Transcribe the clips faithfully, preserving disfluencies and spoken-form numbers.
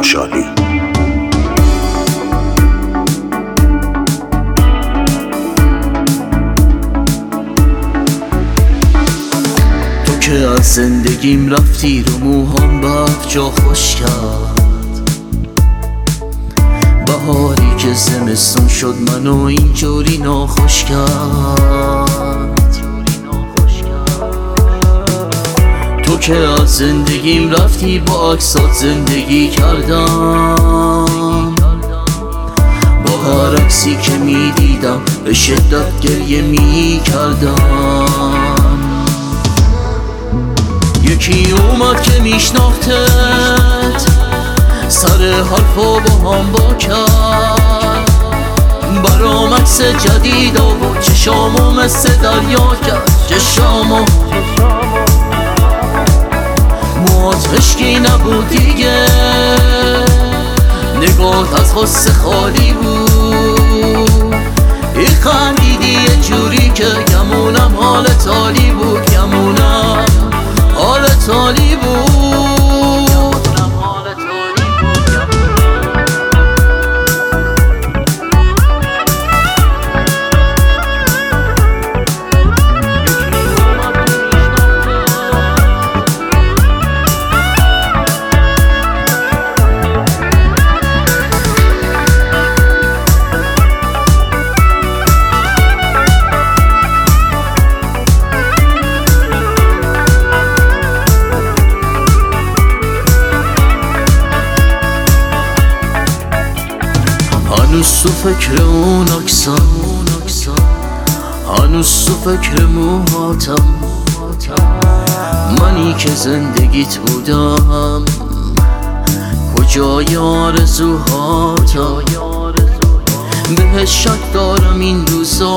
خوشحالی. تو که از زندگیم رفتی رو موهام برف جا خوش کرد، بهاری که زمستون شد منو اینجوری ناخوش کرد. تو که از زندگیم رفتی با عکسات زندگی کردم، با هر عکسی که می دیدم به شدت گریه می کردم. یکی اومد که میشناختت، سر حرفا با هم با کرد، برام عکس جدید آورد، چشامو مثل دریا کرد. چشامو موات عشقی نبود دیگه، نگات از غصه خالی بود. ای خندیدی یه جوری که گمونم حالت عالی بود، گمونم حالت عالی بود. هنوز تو فکر اون اکسم، هنوز تو فکر موهاتم، منی که زندگیت بودم کجای آرزوهاتم. بهش شک دارم این روزا،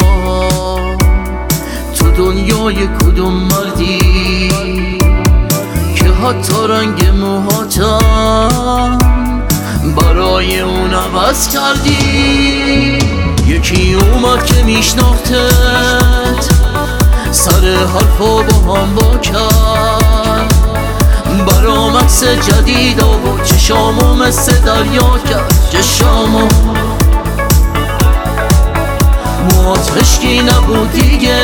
تو دنیای کدوم مردی که حتی رنگ موهاتم برای اون عوض کردی. یکی اومد که میشناختت، سر حرفا با هم با کرد، برام عکس جدید آورد، چشامو مثل دریا کرد. چشامو موات عشقی نبود دیگه،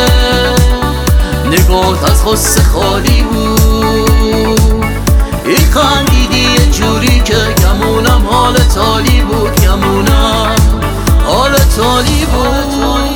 نگات از غصه خالی بود. ای خندیدی یه جوری که گمونم حالت عالی بود، گمونم حالت عالی بود.